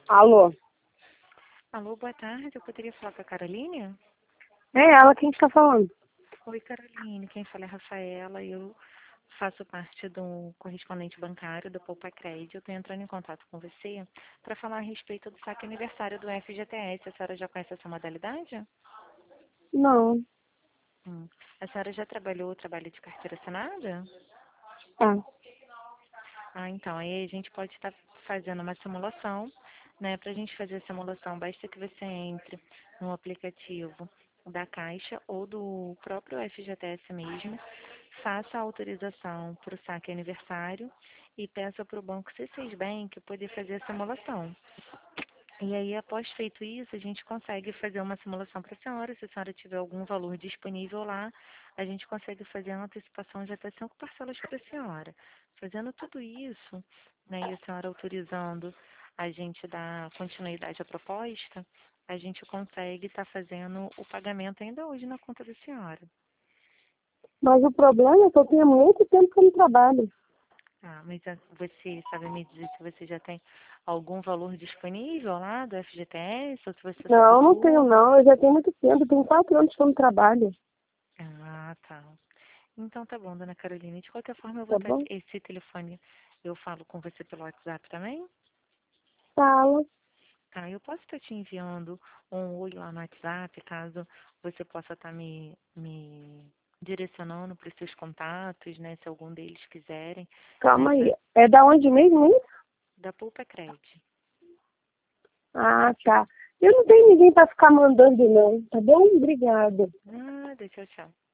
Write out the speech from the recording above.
Alô? Alô, boa tarde. Eu poderia falar com a Caroline? É ela quem está falando. Oi, Caroline. Quem fala é a Rafaela. Eu faço parte do correspondente bancário do Poupa Crédito. Eu estou entrando em contato com você para falar a respeito do saque aniversário do FGTS. A senhora já conhece essa modalidade? Não. A senhora já trabalho de carteira assinada? Tá. Ah, então, aí a gente pode estar fazendo uma simulação, né? Para a gente fazer a simulação, basta que você entre no aplicativo da Caixa ou do próprio FGTS mesmo, faça a autorização para o saque aniversário e peça para o banco C6 Bank poder fazer a simulação. E aí, após feito isso, a gente consegue fazer uma simulação para a senhora. Se a senhora tiver algum valor disponível lá, a gente consegue fazer a antecipação de até 5 parcelas para a senhora. Fazendo tudo isso, né, e a senhora autorizando a gente dar continuidade à proposta, a gente consegue estar fazendo o pagamento ainda hoje na conta da senhora. Mas o problema é que eu tenho muito tempo que eu não trabalho. Ah, mas você sabe me dizer se você já tem algum valor disponível lá do FGTS ou se você só Não, não tenho possui? não. Eu já tenho muito tempo. Eu tenho 4 anos que eu não trabalho. Ah, tá. Então tá bom, dona Carolina. De qualquer forma, eu vou Tá estar bom? esse telefone, eu falo com você pelo WhatsApp também? Fala. Tá, eu posso estar te enviando um oi lá no WhatsApp, caso você possa estar me direcionando para os seus contatos, né, se algum deles quiserem, né, Calma aí. É da onde mesmo, hein? da Poupa Cred. Ah, tá. Eu não tenho ninguém para ficar mandando, não. Tá bom? Obrigada. Nada, tchau, tchau.